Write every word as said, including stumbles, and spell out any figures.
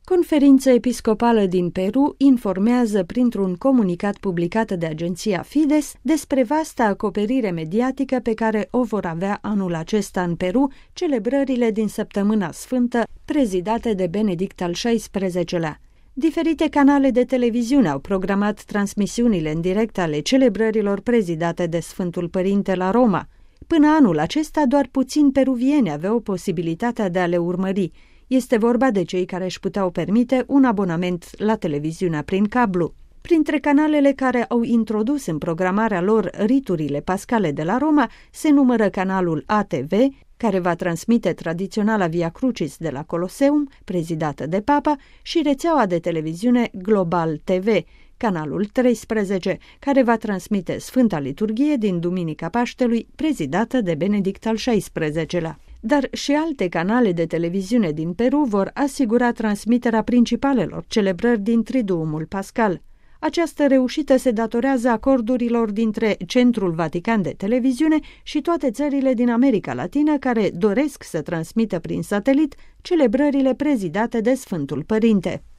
Conferința Episcopală din Peru informează printr-un comunicat publicat de agenția Fides despre vasta acoperire mediatică pe care o vor avea anul acesta în Peru celebrările din Săptămâna Sfântă, prezidate de Benedict al șaisprezecelea. Diferite canale de televiziune au programat transmisiunile în direct ale celebrărilor prezidate de Sfântul Părinte la Roma. Până anul acesta, doar puțini peruvieni aveau posibilitatea de a le urmări. Este vorba de cei care își puteau permite un abonament la televiziunea prin cablu. Printre canalele care au introdus în programarea lor riturile pascale de la Roma se numără canalul A T V, care va transmite tradiționala Via Crucis de la Coloseum, prezidată de Papa, și rețeaua de televiziune Global T V, canalul treisprezece, care va transmite Sfânta Liturghie din Duminica Paștelui, prezidată de Benedict al șaisprezecelea. Dar și alte canale de televiziune din Peru vor asigura transmiterea principalelor celebrări din Triduumul Pascal. Această reușită se datorează acordurilor dintre Centrul Vatican de Televiziune și toate țările din America Latină care doresc să transmită prin satelit celebrările prezidate de Sfântul Părinte.